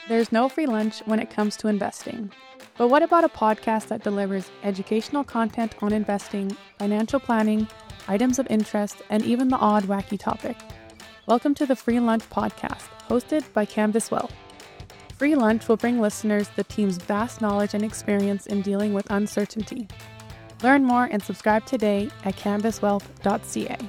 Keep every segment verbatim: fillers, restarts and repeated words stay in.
There's no free lunch when it comes to investing. But what about a podcast that delivers educational content on investing, financial planning, items of interest, and even the odd wacky topic? Welcome to the Free Lunch Podcast, hosted by Canvas Wealth. Free Lunch will bring listeners the team's vast knowledge and experience in dealing with uncertainty. Learn more and subscribe today at canvas wealth dot c a.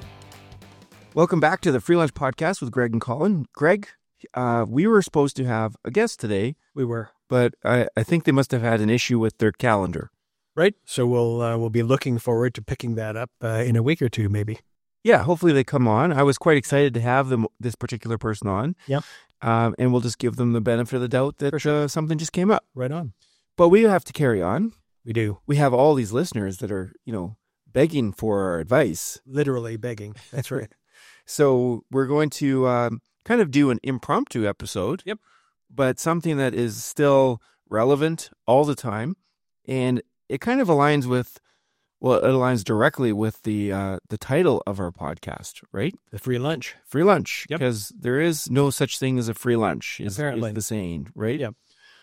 Welcome back to the Free Lunch Podcast with Greg and Colin. Greg, uh, we were supposed to have a guest today. We were. But I, I think they must have had an issue with their calendar. Right. So we'll uh, we'll be looking forward to picking that up uh, in a week or two, maybe. Yeah, hopefully they come on. I was quite excited to have them, this particular person on. Yep. Um, and we'll just give them the benefit of the doubt that sure. uh, something just came up. Right on. But we have to carry on. We do. We have all these listeners that are, you know, begging for our advice. Literally begging. That's right. So we're going to um, kind of do an impromptu episode. Yep. But something that is still relevant all the time. And it kind of aligns with, well, it aligns directly with the uh, the title of our podcast, right? The free lunch. Free lunch. Yep. Because there is no such thing as a free lunch, is, Apparently. is the saying, right? Yep.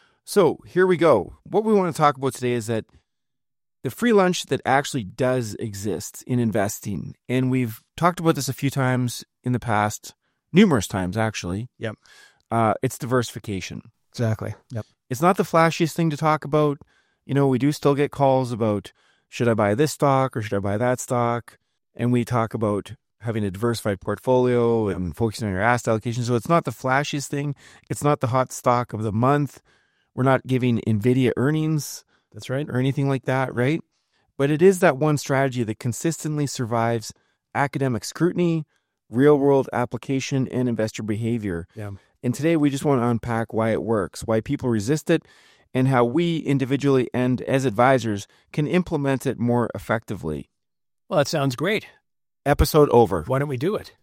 So here we go. What we want to talk about today is that the free lunch that actually does exist in investing. And we've talked about this a few times in the past, numerous times actually. Yep. Uh, it's diversification. Exactly. Yep. It's not the flashiest thing to talk about. You know, we do still get calls about, should I buy this stock or should I buy that stock? And we talk about having a diversified portfolio and focusing on your asset allocation. So it's not the flashiest thing. It's not the hot stock of the month. We're not giving NVIDIA earnings. That's right. Or anything like that, right? But it is that one strategy that consistently survives academic scrutiny, real-world application, and investor behavior. Yeah. And today we just want to unpack why it works, why people resist it, and how we individually and as advisors can implement it more effectively. Well, that sounds great. Episode over. Why don't we do it?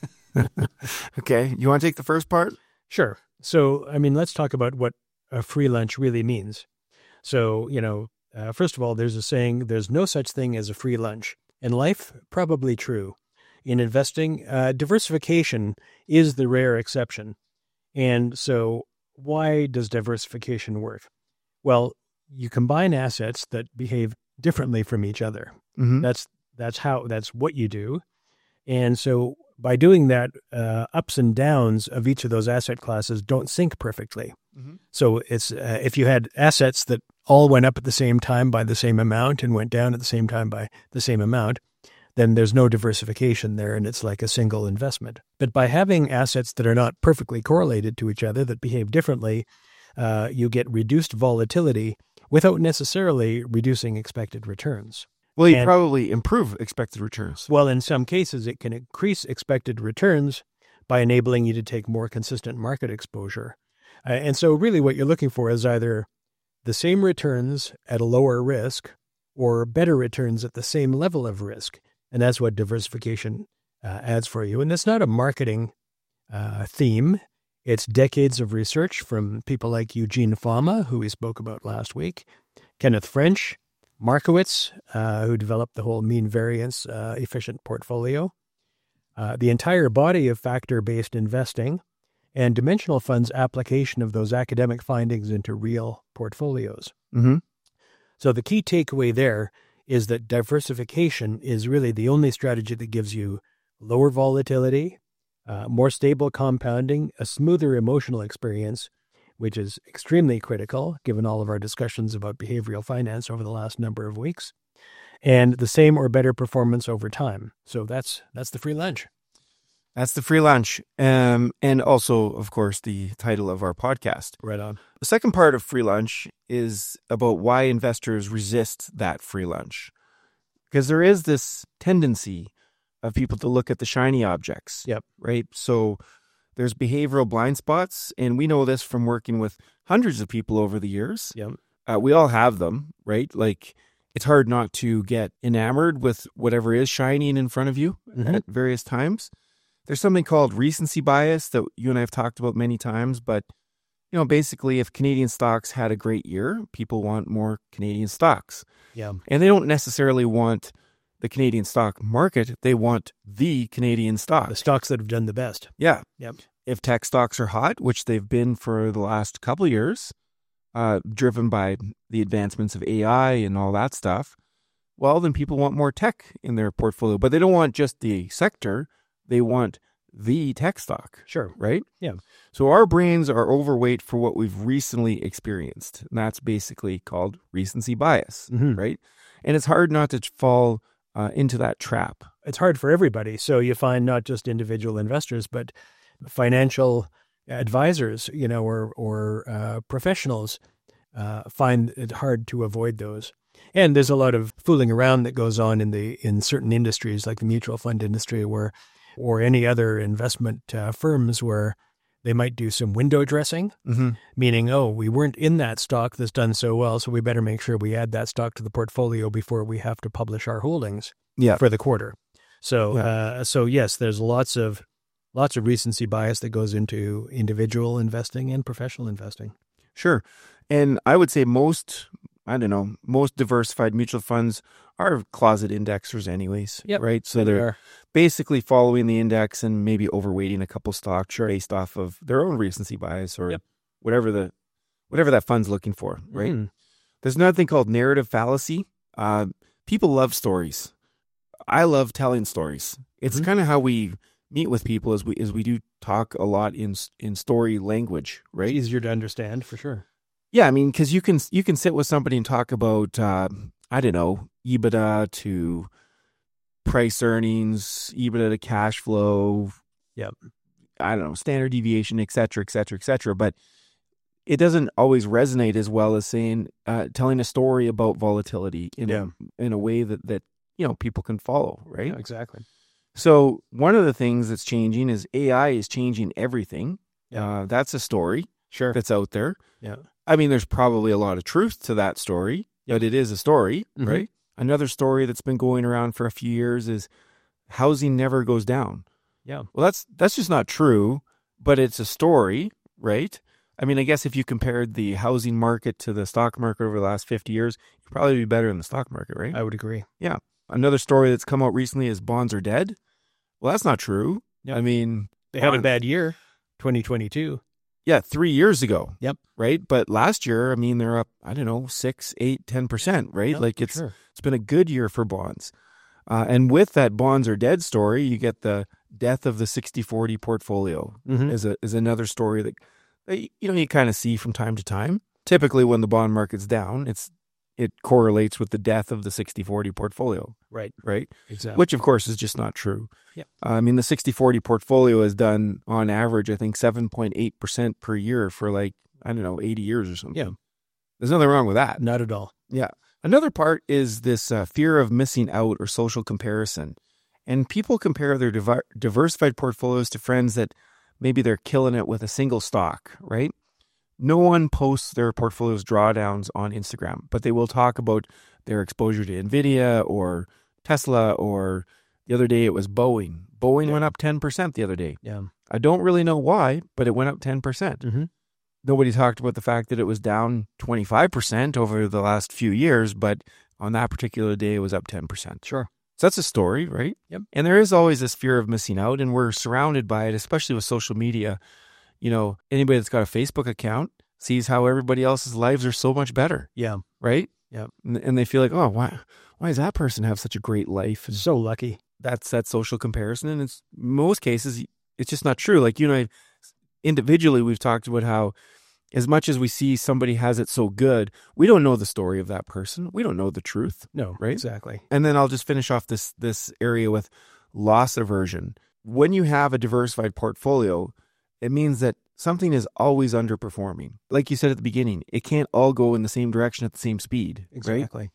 Okay. You want to take the first part? Sure. So, I mean, let's talk about what a free lunch really means. So, you know, uh, first of all, there's a saying, there's no such thing as a free lunch. In life, probably true. In investing, uh, diversification is the rare exception. And so why does diversification work? Well, you combine assets that behave differently from each other. Mm-hmm. That's that's how that's what you do. And so by doing that, uh, ups and downs of each of those asset classes don't sync perfectly. Mm-hmm. So it's uh, if you had assets that all went up at the same time by the same amount and went down at the same time by the same amount, then there's no diversification there, and it's like a single investment. But by having assets that are not perfectly correlated to each other, that behave differently, uh, you get reduced volatility without necessarily reducing expected returns. Well, you And- probably improve expected returns. Well, in some cases, it can increase expected returns by enabling you to take more consistent market exposure. Uh, and so really what you're looking for is either the same returns at a lower risk or better returns at the same level of risk. And that's what diversification uh, adds for you. And it's not a marketing uh, theme. It's decades of research from people like Eugene Fama, who we spoke about last week, Kenneth French, Markowitz, uh, who developed the whole mean variance uh, efficient portfolio, uh, the entire body of factor-based investing, and Dimensional Fund's application of those academic findings into real portfolios. Mm-hmm. So the key takeaway there is that diversification is really the only strategy that gives you lower volatility, uh, more stable compounding, a smoother emotional experience, which is extremely critical given all of our discussions about behavioral finance over the last number of weeks, and the same or better performance over time. So that's that's the free lunch. That's the free lunch. Um, and also, of course, the title of our podcast. Right on. The second part of free lunch is about why investors resist that free lunch. Because there is this tendency of people to look at the shiny objects. Yep. Right? So there's behavioral blind spots, and we know this from working with hundreds of people over the years. Yep. Uh, we all have them, right? Like, it's hard not to get enamored with whatever is shining in front of you Mm-hmm. at various times. There's something called recency bias that you and I have talked about many times, but you know, basically if Canadian stocks had a great year, people want more Canadian stocks. Yeah. And they don't necessarily want the Canadian stock market. They want the Canadian stock. The stocks that have done the best. Yeah. Yep. If tech stocks are hot, which they've been for the last couple of years, uh, driven by the advancements of A I and all that stuff, well, then people want more tech in their portfolio. But they don't want just the sector. They want the tech stock. Sure. Right? Yeah. So our brains are overweight for what we've recently experienced. And that's basically called recency bias, Mm-hmm. right? And it's hard not to fall uh, into that trap. It's hard for everybody. So you find not just individual investors, but financial advisors, you know, or or uh, professionals uh, find it hard to avoid those. And there's a lot of fooling around that goes on in the in certain industries, like the mutual fund industry, where or any other investment uh, firms where they might do some window dressing, Mm-hmm. meaning, oh, we weren't in that stock that's done so well, so we better make sure we add that stock to the portfolio before we have to publish our holdings Yeah. for the quarter. So, Yeah. uh, so yes, there's lots of lots of recency bias that goes into individual investing and professional investing. Sure. And I would say most, I don't know, most diversified mutual funds are closet indexers anyways, Yep. right? So they're basically following the index and maybe overweighting a couple stocks Sure. based off of their own recency bias or Yep. whatever the whatever that fund's looking for, right? Mhm. There's another thing called narrative fallacy. Uh, people love stories. I love telling stories. It's Mhm. kind of how we meet with people as we as we do talk a lot in in story language, right? It's easier to understand for sure. Yeah, I mean, because you can you can sit with somebody and talk about uh, I don't know, EBITDA to price earnings, EBITDA to cash flow. Yep. I don't know, standard deviation, et cetera, et cetera, et cetera. But it doesn't always resonate as well as saying uh, telling a story about volatility in Yeah. in a way that that you know people can follow, right? Yeah, exactly. So one of the things that's changing is A I is changing everything. Yeah. Uh, that's a story Sure. that's out there. Yeah. I mean, there's probably a lot of truth to that story, but it is a story, Mhm. right? Another story that's been going around for a few years is housing never goes down. Yeah. Well, that's that's just not true, but it's a story, right? I mean, I guess if you compared the housing market to the stock market over the last fifty years, you'd probably be better in the stock market, right? I would agree. Another story that's come out recently is bonds are dead. Well, that's not true. Yeah. I mean, They had a bond- bad year, twenty twenty-two. yeah, three years ago. Yep. Right. But last year, I mean, they're up, I don't know, six, eight, ten percent, right? Yeah, like for it's sure. it's been a good year for bonds. Uh, and with that bonds are dead story, you get the death of the sixty forty portfolio Mhm. is a is another story that, that you know you kind of see from time to time. Typically, when the bond market's down, it's it correlates with the death of the sixty forty portfolio, Right. right? Exactly. Which, of course, is just not true. Yeah. Uh, I mean, the sixty forty portfolio has done, on average, I think, seven point eight percent per year for like, I don't know, eighty years or something. Yeah. There's nothing wrong with that. Not at all. Yeah. Another part is this uh, fear of missing out or social comparison. And people compare their divi- diversified portfolios to friends that maybe they're killing it with a single stock, right? No one posts their portfolio's drawdowns on Instagram, but they will talk about their exposure to NVIDIA or Tesla, or the other day it was Boeing. Boeing Yeah. went up ten percent the other day. Yeah. I don't really know why, but it went up ten percent. Mm-hmm. Nobody talked about the fact that it was down twenty-five percent over the last few years, but on that particular day, it was up ten percent. Sure. So that's a story, right? Yep. And there is always this fear of missing out, and we're surrounded by it, especially with social media. You know, anybody that's got a Facebook account sees how everybody else's lives are so much better, Yeah. right? Yep. And, and they feel like, oh, why, why does that person have such a great life? And So lucky. that's that social comparison. And it's most cases, it's just not true. Like, you know, individually, we've talked about how as much as we see somebody has it so good, we don't know the story of that person. We don't know the truth. No. Right? Exactly. And then I'll just finish off this this area with loss aversion. When you have a diversified portfolio, it means that something is always underperforming. Like you said at the beginning, it can't all go in the same direction at the same speed, right? Exactly.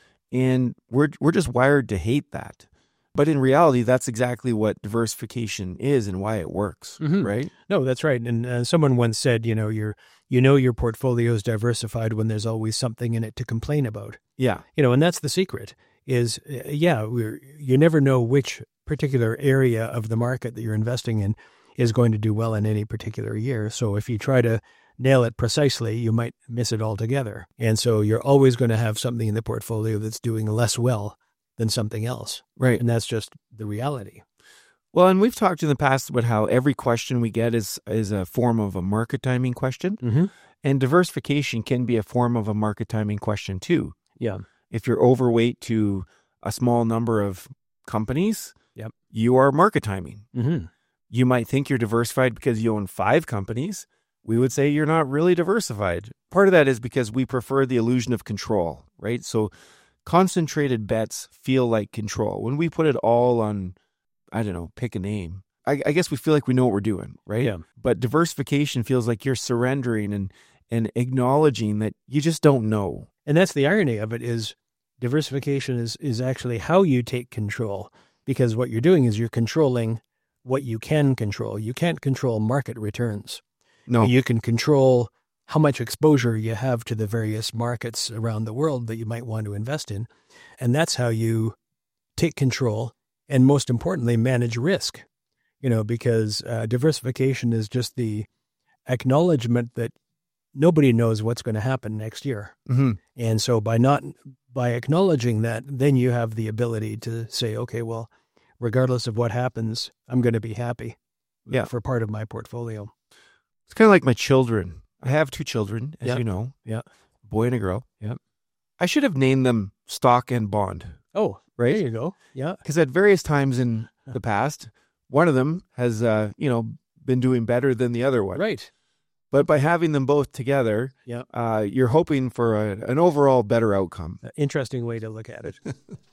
And we're we're just wired to hate that. But in reality, that's exactly what diversification is and why it works, Mhm. right? No, that's right. And uh, someone once said, you know, you're, you know, your portfolio is diversified when there's always something in it to complain about. Yeah. You know, and that's the secret is, uh, yeah, we're, you never know which particular area of the market that you're investing in is going to do well in any particular year. So if you try to nail it precisely, you might miss it altogether. And so you're always going to have something in the portfolio that's doing less well than something else. Right. And that's just the reality. Well, and we've talked in the past about how every question we get is is a form of a market timing question. Mm-hmm. And diversification can be a form of a market timing question too. Yeah. If you're overweight to a small number of companies, yep. you are market timing. Mm-hmm. You might think you're diversified because you own five companies. We would say you're not really diversified. Part of that is because we prefer the illusion of control, right? So concentrated bets feel like control. When we put it all on, I don't know, pick a name, I, I guess we feel like we know what we're doing, right? Yeah. But diversification feels like you're surrendering and and acknowledging that you just don't know. And that's the irony of it is diversification is is actually how you take control, because what you're doing is you're controlling what you can control. You can't control market returns. No. You can control how much exposure you have to the various markets around the world that you might want to invest in. And that's how you take control and, most importantly, manage risk. You know, because uh, diversification is just the acknowledgement that nobody knows what's going to happen next year. Mm-hmm. And so by not by acknowledging that, then you have the ability to say, okay, well, regardless of what happens, I'm going to be happy yeah. for part of my portfolio. It's kind of like my children. I have two children, as yeah. you know. Yeah. A boy and a girl. Yeah. I should have named them Stock and Bond. Oh, right. There you go. Yeah. Because at various times in the past, one of them has, uh, you know, been doing better than the other one. Right. But by having them both together, yeah. uh, you're hoping for a, an overall better outcome. Interesting way to look at it.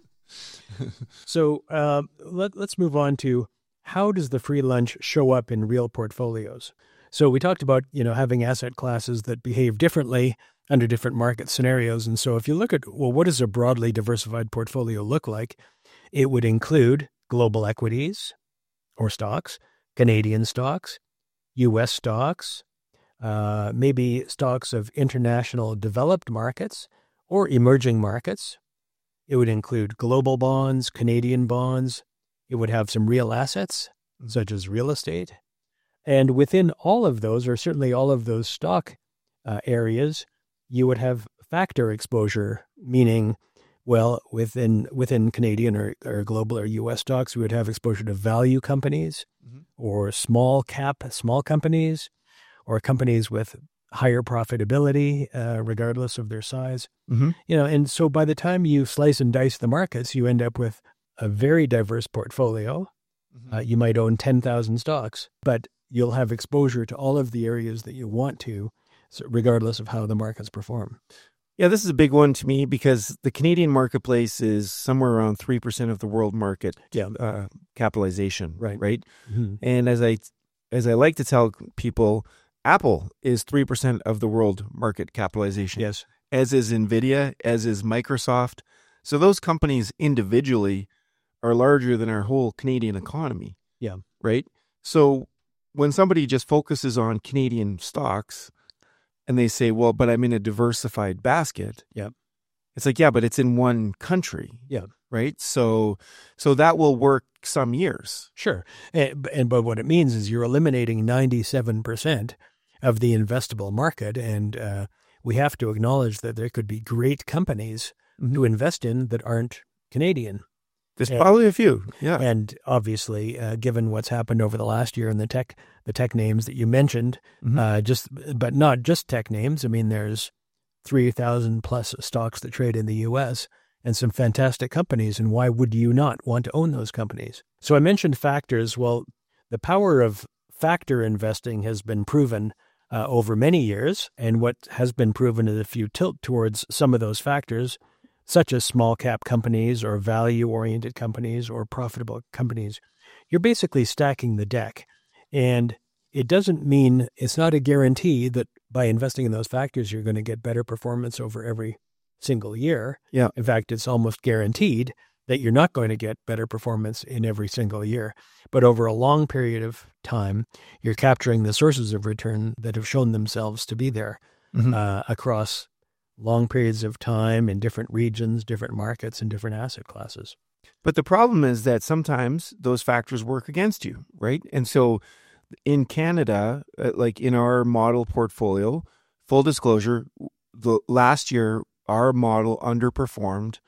So uh, let, let's move on to how does the free lunch show up in real portfolios? So we talked about, you know, having asset classes that behave differently under different market scenarios. And so if you look at, well, what does a broadly diversified portfolio look like? It would include global equities or stocks, Canadian stocks, U S stocks, uh, maybe stocks of international developed markets or emerging markets. It would include global bonds, Canadian bonds. It would have some real assets, such as real estate. And within all of those, or certainly all of those stock uh, areas, you would have factor exposure, meaning, well, within within Canadian or, or global or U S stocks, we would have exposure to value companies mm-hmm. or small cap, small companies, or companies with higher profitability, uh, regardless of their size. Mm-hmm. You know, and so by the time you slice and dice the markets, you end up with a very diverse portfolio. Mm-hmm. Uh, you might own ten thousand stocks, but you'll have exposure to all of the areas that you want to, so regardless of how the markets perform. Yeah, this is a big one to me because the Canadian marketplace is somewhere around three percent of the world market yeah. uh, capitalization, right? Right. Mm-hmm. And as I as I like to tell people, Apple is three percent of the world market capitalization. Yes. As is NVIDIA, as is Microsoft. So those companies individually are larger than our whole Canadian economy. Yeah. Right. So when somebody just focuses on Canadian stocks and they say, well, but I'm in a diversified basket. Yeah. It's like, yeah, but it's in one country. Yeah. Right. So, so that will work some years. Sure. And, and but what it means is you're eliminating ninety-seven percent of the investable market. And uh, we have to acknowledge that there could be great companies mm-hmm. to invest in that aren't Canadian. There's and, probably a few, yeah. And obviously, uh, given what's happened over the last year in the tech, the tech names that you mentioned, mm-hmm. uh, just but not just tech names. I mean, there's three thousand plus stocks that trade in the U S and some fantastic companies. And why would you not want to own those companies? So I mentioned factors. Well, the power of factor investing has been proven uh, over many years. And what has been proven is if you tilt towards some of those factors, such as small cap companies or value-oriented companies or profitable companies, you're basically stacking the deck. And it doesn't mean, it's not a guarantee that by investing in those factors, you're going to get better performance over every single year. Yeah. In fact, it's almost guaranteed that you're not going to get better performance in every single year. But over a long period of time, you're capturing the sources of return that have shown themselves to be there mm-hmm. uh, across long periods of time in different regions, different markets, and different asset classes. But the problem is that sometimes those factors work against you, right? And so in Canada, like in our model portfolio, full disclosure, the last year, our model underperformed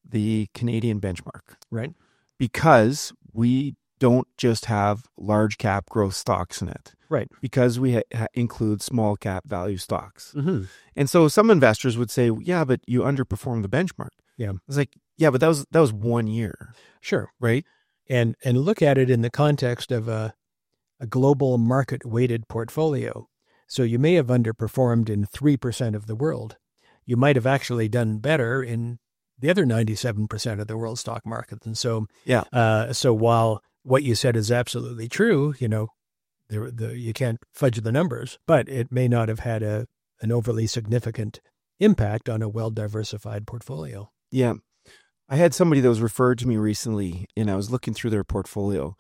the Canadian benchmark. Right. Because we don't just have large cap growth stocks in it. Right. Because we ha- include small cap value stocks. Mm-hmm. And so some investors would say, yeah, but you underperformed the benchmark. Yeah. It's like, yeah, but that was that was one year. Sure. Right. And and look at it in the context of a, a global market-weighted portfolio. So you may have underperformed in three percent of the world. You might have actually done better in the other ninety-seven percent of the world stock market. And so, yeah. Uh, so while what you said is absolutely true, you know, the, the, you can't fudge the numbers, but it may not have had a an overly significant impact on a well-diversified portfolio. Yeah. I had somebody that was referred to me recently, and I was looking through their portfolio,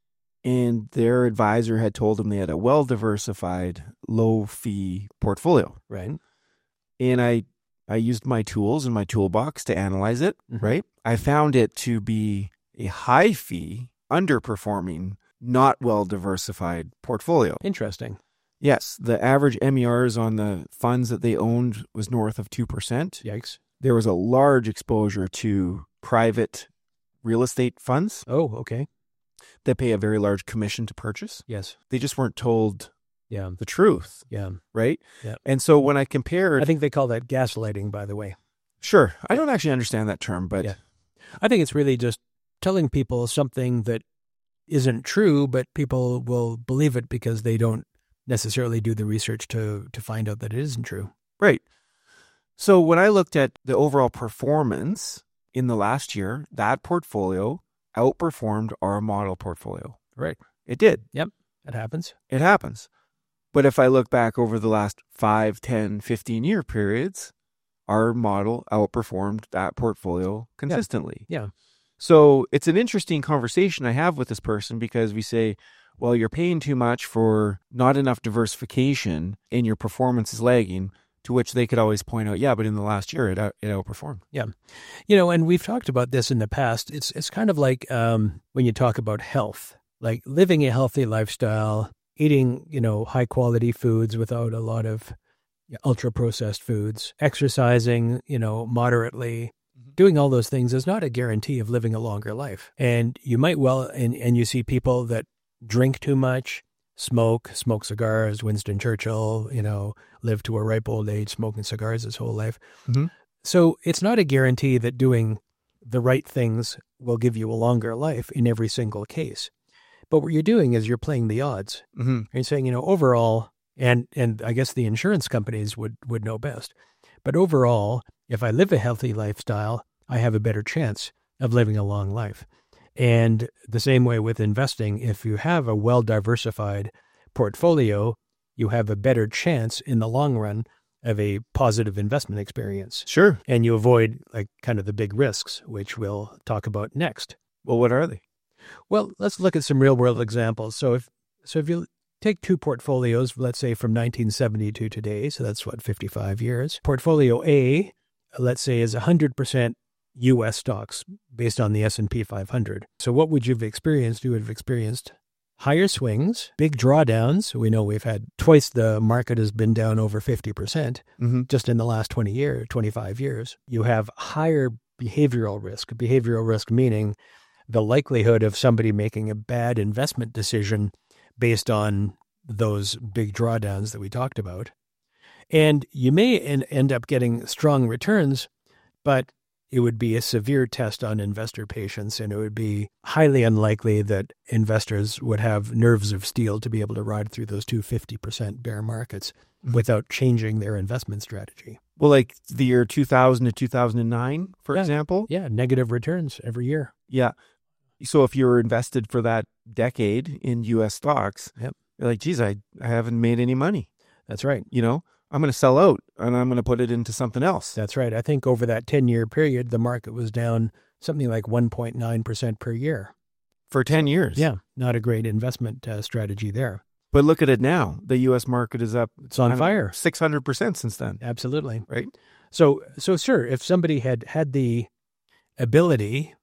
and their advisor had told them they had a well-diversified, low-fee portfolio. Right. And I I used my tools in my toolbox to analyze it, Mm-hmm. right? I found it to be a high-fee, underperforming, not well-diversified portfolio. Interesting. Yes, the average M E Rs on the funds that they owned was north of two percent. Yikes. There was a large exposure to private real estate funds Oh, okay. that pay a very large commission to purchase. Yes. They just weren't told Yeah. the truth, Yeah. right? Yeah. And so when I compared, I think they call that gaslighting, by the way. sure, I don't actually understand that term, but Yeah. I think it's really just telling people something that isn't true, but people will believe it because they don't necessarily do the research to to find out that it isn't true. right. So when I looked at the overall performance in the last year, that portfolio outperformed our model portfolio. Right. It did. That happens. It happens. But if I look back over the last five, ten, fifteen year periods, our model outperformed that portfolio consistently. Yeah. So it's an interesting conversation I have with this person because we say, well, you're paying too much for not enough diversification and your performance is lagging, to which they could always point out, yeah, but in the last year it out, it outperformed. Yeah. You know, and we've talked about this in the past. It's it's kind of like um, when you talk about health, like living a healthy lifestyle, eating, you know, high quality foods without a lot of ultra processed foods, exercising, you know, moderately, doing all those things is not a guarantee of living a longer life. And you might well, and, and you see people that drink too much, smoke, smoke cigars. Winston Churchill, you know, lived to a ripe old age smoking cigars his whole life. Mm-hmm. So it's not a guarantee that doing the right things will give you a longer life in every single case. But what you're doing is you're playing the odds. Mm-hmm. You're saying, you know, overall, and and I guess the insurance companies would, would know best, but overall, if I live a healthy lifestyle, I have a better chance of living a long life. And the same way with investing, if you have a well-diversified portfolio, you have a better chance in the long run of a positive investment experience. Sure. And you avoid like kind of the big risks, which we'll talk about next. Well, what are they? Well, let's look at some real-world examples. So if so, if you take two portfolios, let's say from nineteen seventy to today, so that's what, fifty-five years. Portfolio A, let's say, is one hundred percent U S stocks based on the S and P five hundred. So what would you have experienced? You would have experienced higher swings, big drawdowns. We know we've had twice the market has been down over fifty percent Mm-hmm. just in the last twenty years, twenty-five years. You have higher behavioral risk, behavioral risk meaning the likelihood of somebody making a bad investment decision based on those big drawdowns that we talked about. And you may en- end up getting strong returns, but it would be a severe test on investor patience, and it would be highly unlikely that investors would have nerves of steel to be able to ride through those two hundred fifty percent bear markets Mhm. without changing their investment strategy. Well, like the year two thousand to two thousand nine, for Yeah. example. Yeah, negative returns every year. Yeah. So if you were invested for that decade in U S stocks, Yep. you're like, geez, I, I haven't made any money. That's right. You know, I'm going to sell out and I'm going to put it into something else. That's right. I think over that ten-year period, the market was down something like one point nine percent per year. For ten years. Yeah, not a great investment uh, strategy there. But look at it now. The U S market is up It's on fire. six hundred percent since then. Absolutely. Right. So, so sure, if somebody had had the ability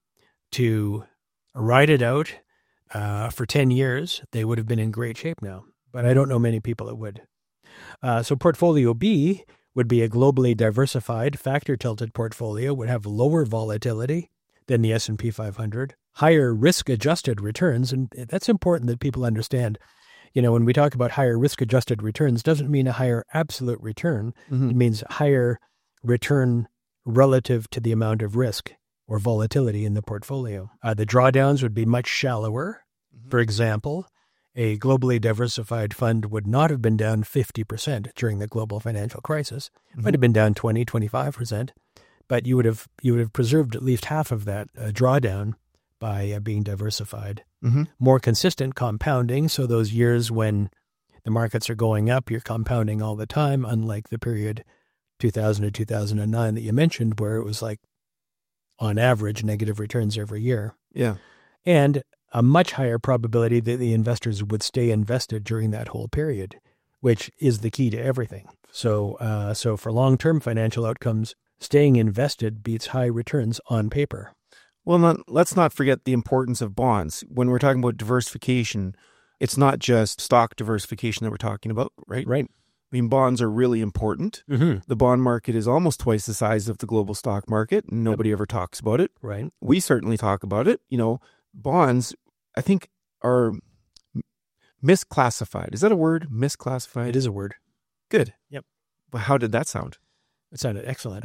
to ride it out uh, for ten years, they would have been in great shape now. But I don't know many people that would. Uh, so portfolio B would be a globally diversified, factor-tilted portfolio, would have lower volatility than the S and P five hundred, higher risk-adjusted returns, and that's important that people understand. You know, when we talk about higher risk-adjusted returns, doesn't mean a higher absolute return. Mm-hmm. It means higher return relative to the amount of risk or volatility in the portfolio. Uh, the drawdowns would be much shallower. Mm-hmm. For example, a globally diversified fund would not have been down fifty percent during the global financial crisis. It might have been down twenty, twenty-five percent, but you would have you would have preserved at least half of that uh, drawdown by uh, being diversified. Mm-hmm. More consistent compounding, so those years when the markets are going up, you're compounding all the time, unlike the period two thousand to two thousand nine that you mentioned, where it was like, on average, negative returns every year. Yeah. And a much higher probability that the investors would stay invested during that whole period, which is the key to everything. So, uh, so for long-term financial outcomes, staying invested beats high returns on paper. Well, not, let's not forget the importance of bonds. When we're talking about diversification, it's not just stock diversification that we're talking about, right? Right. I mean, bonds are really important. Mm-hmm. The bond market is almost twice the size of the global stock market. And nobody ever talks about it. Right. We certainly talk about it. You know, bonds, I think, are misclassified. Is that a word? Misclassified? It is a word. Good. Yep. Well, how did that sound? It sounded excellent.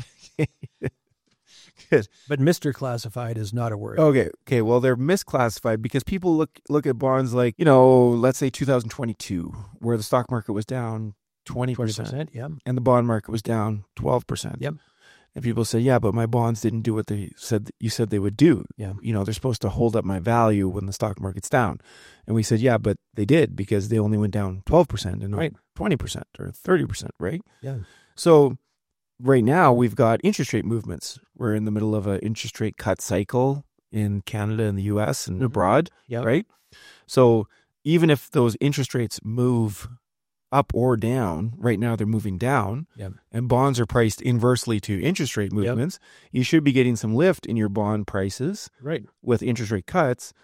Good. But Mister Classified is not a word. Okay. Okay. Well, they're misclassified because people look look at bonds like, you know, let's say two thousand twenty-two, where the stock market was down twenty percent, twenty percent, yeah. and the bond market was down twelve percent. Yep. And people say, yeah, but my bonds didn't do what they said you said they would do. Yeah. You know, they're supposed to hold up my value when the stock market's down. And we said, yeah, but they did because they only went down twelve percent and not Right. twenty percent or thirty percent, right? Yeah. So right now we've got interest rate movements. We're in the middle of an interest rate cut cycle in Canada and the U S and Mhm. abroad, Yep. right? So even if those interest rates move up or down, right now they're moving down, Yep. and bonds are priced inversely to interest rate movements. You should be getting some lift in your bond prices Right. with interest rate cuts,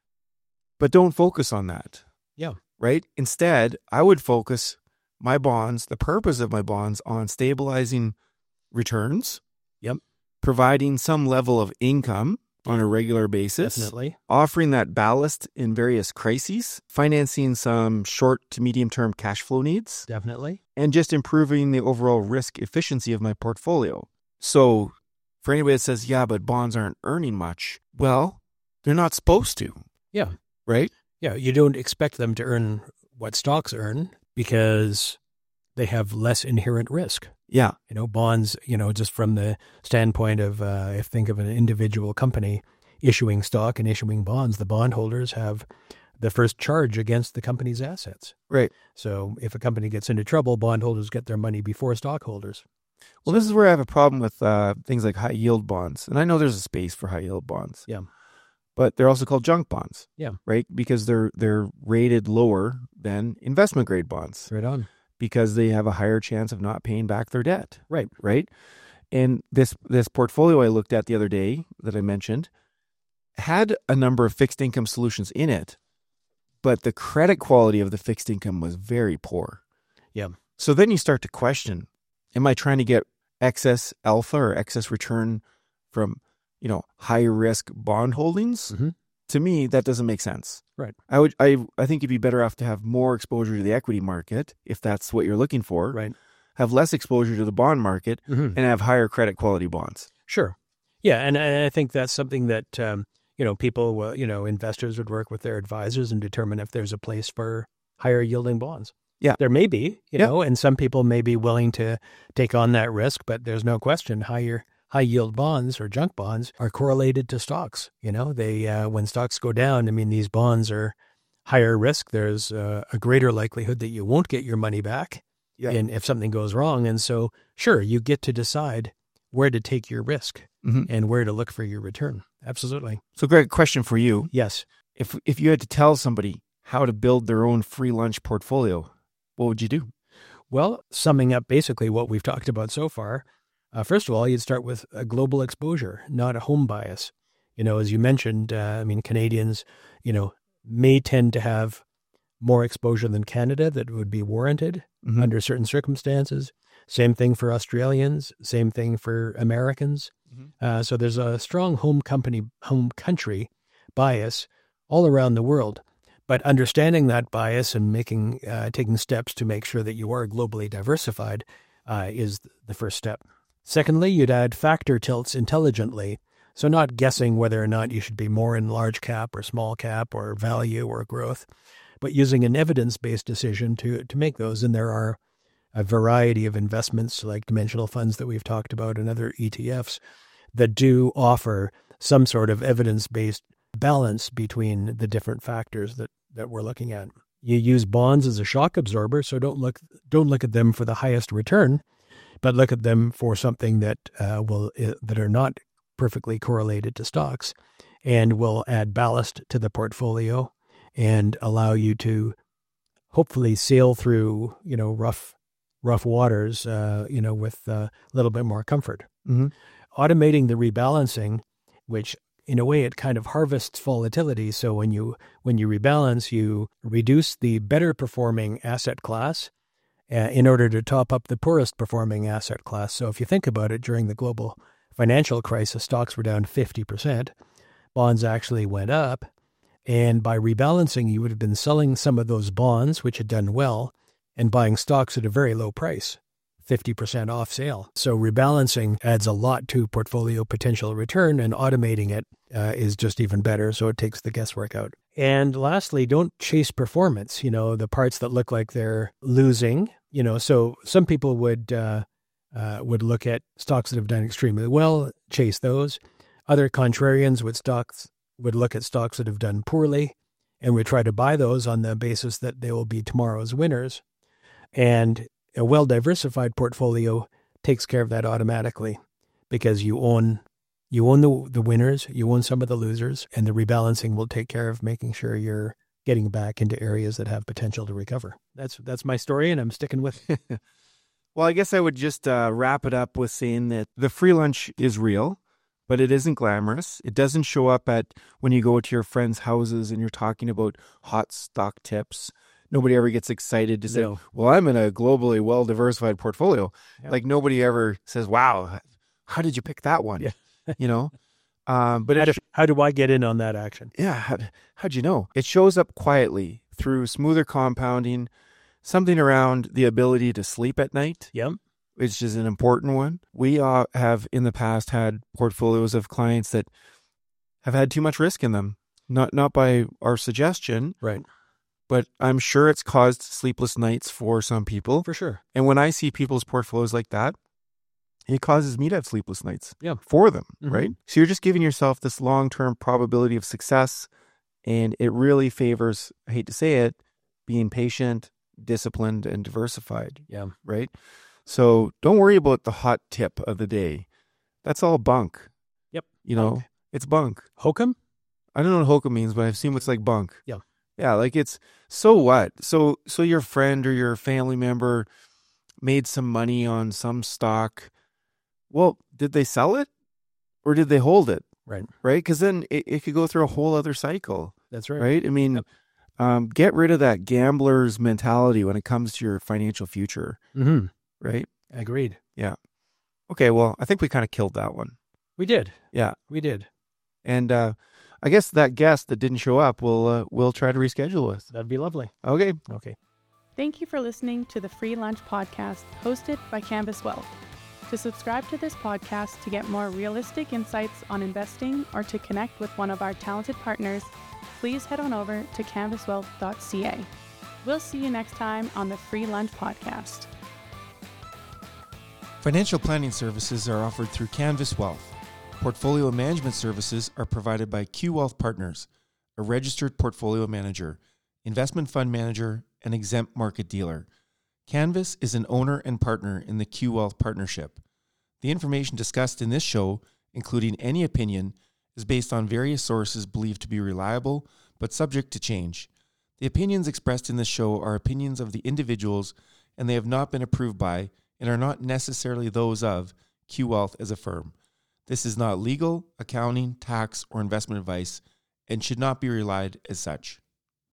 but don't focus on that. Yeah. Right? Instead, I would focus my bonds, the purpose of my bonds, on stabilizing returns. Yep. Providing some level of income on a regular basis. Definitely. Offering that ballast in various crises. Financing some short to medium term cash flow needs. Definitely. And just improving the overall risk efficiency of my portfolio. So for anybody that says, yeah, but bonds aren't earning much, well, they're not supposed to. Yeah. Right? Yeah. You don't expect them to earn what stocks earn because they have less inherent risk. Yeah. You know, bonds, you know, just from the standpoint of, uh, if think of an individual company issuing stock and issuing bonds, the bondholders have the first charge against the company's assets. Right. So if a company gets into trouble, bondholders get their money before stockholders. Well, this is where I have a problem with uh, things like high yield bonds. And I know there's a space for high yield bonds. Yeah. But they're also called junk bonds. Yeah. Right? Because they're they're rated lower than investment grade bonds. Right on. Because they have a higher chance of not paying back their debt. Right. Right. And this this portfolio I looked at the other day that I mentioned had a number of fixed income solutions in it, but the credit quality of the fixed income was very poor. Yeah. So then you start to question, am I trying to get excess alpha or excess return from, you know, high risk bond holdings? Mm-hmm. To me, that doesn't make sense. Right. I would I I think you'd be better off to have more exposure to the equity market if that's what you're looking for. Right. Have less exposure to the bond market Mm-hmm. and have higher credit quality bonds. Sure. Yeah. And I think that's something that, um, you know, people, uh, you know, investors would work with their advisors and determine if there's a place for higher yielding bonds. Yeah. There may be, you Yeah. know, and some people may be willing to take on that risk, but there's no question higher high yield bonds or junk bonds are correlated to stocks. You know, they, uh, when stocks go down, I mean, these bonds are higher risk. There's uh, a greater likelihood that you won't get your money back. Yeah. And if something goes wrong. And so, sure, you get to decide where to take your risk Mm-hmm. and where to look for your return. Absolutely. So, Greg, question for you. Yes. If if you had to tell somebody how to build their own free lunch portfolio, what would you do? Well, summing up basically what we've talked about so far, uh, first of all, you'd start with a global exposure, not a home bias. You know, as you mentioned, uh, I mean, Canadians, you know, may tend to have more exposure than Canada that would be warranted Mm-hmm. under certain circumstances. Same thing for Australians, same thing for Americans. Mm-hmm. Uh, so there's a strong home company, home country bias all around the world. But understanding that bias and making, uh, taking steps to make sure that you are globally diversified uh, is the first step. Secondly, you'd add factor tilts intelligently. So not guessing whether or not you should be more in large cap or small cap or value or growth, but using an evidence-based decision to, to make those. And there are a variety of investments like dimensional funds that we've talked about and other E T Fs that do offer some sort of evidence-based balance between the different factors that, that we're looking at. You use bonds as a shock absorber, so don't look don't look at them for the highest return, but look at them for something that uh, will that are not perfectly correlated to stocks and will add ballast to the portfolio and allow you to hopefully sail through, you know, rough rough waters, uh, you know, with uh, a little bit more comfort. Mm-hmm. Automating the rebalancing, which in a way it kind of harvests volatility. So when you when you rebalance, you reduce the better performing asset class uh, in order to top up the poorest performing asset class. So if you think about it, during the global financial crisis, stocks were down fifty percent. Bonds actually went up. And by rebalancing, you would have been selling some of those bonds, which had done well, and buying stocks at a very low price, fifty percent off sale. So rebalancing adds a lot to portfolio potential return, and automating it uh, is just even better. So it takes the guesswork out. And lastly, don't chase performance, you know, the parts that look like they're losing, you know, so some people would, uh, uh, would look at stocks that have done extremely well, chase those. Other contrarians would stocks would look at stocks that have done poorly and would try to buy those on the basis that they will be tomorrow's winners. And a well-diversified portfolio takes care of that automatically because you own you own the the winners, you own some of the losers, and the rebalancing will take care of making sure you're getting back into areas that have potential to recover. That's that's my story, and I'm sticking with it. Well, I guess I would just uh, wrap it up with saying that the free lunch is real, but it isn't glamorous. It doesn't show up at when you go to your friends' houses and you're talking about hot stock tips. Nobody ever gets excited to say, No. well, I'm in a globally well-diversified portfolio. Yeah. Like nobody ever says, wow, how did you pick that one? Yeah. You know? Um, but How it, do, how do I get in on that action? yeah, how, how'd you know? It shows up quietly through smoother compounding, something around the ability to sleep at night, Yep. which is an important one. We uh, have in the past had portfolios of clients that have had too much risk in them, not not by our suggestion, Right. but I'm sure it's caused sleepless nights for some people. For sure. And when I see people's portfolios like that, it causes me to have sleepless nights Yeah. for them, Mhm. right? So you're just giving yourself this long-term probability of success, and it really favors, I hate to say it, being patient, disciplined, and diversified, Yeah. right? So don't worry about the hot tip of the day. That's all bunk. Yep. You know, Bunk. it's bunk. Hokum? I don't know what hokum means, but I've seen what's like bunk. Yeah. Yeah, like it's, so what? So so your friend or your family member made some money on some stock. Well, did they sell it or did they hold it? Right. Right? Because then it, it could go through a whole other cycle, That's right. right? I mean, Yep. um, get rid of that gambler's mentality when it comes to your financial future, Mm-hmm. right? Agreed. Okay, well, I think we kind of killed that one. We did. Yeah. We did. And uh, I guess that guest that didn't show up, we'll, uh, we'll try to reschedule with. That'd be lovely. Okay. Okay. Thank you for listening to the Free Lunch Podcast hosted by Canvas Wealth. To subscribe to this podcast to get more realistic insights on investing or to connect with one of our talented partners, please head on over to canvas wealth dot c a. We'll see you next time on the Free Lunch Podcast. Financial planning services are offered through Canvas Wealth. Portfolio management services are provided by Q Wealth Partners, a registered portfolio manager, investment fund manager, and exempt market dealer. Canvas is an owner and partner in the Q Wealth Partnership. The information discussed in this show, including any opinion, is based on various sources believed to be reliable, but subject to change. The opinions expressed in this show are opinions of the individuals, and they have not been approved by and are not necessarily those of Q Wealth as a firm. This is not legal, accounting, tax, or investment advice and should not be relied as such.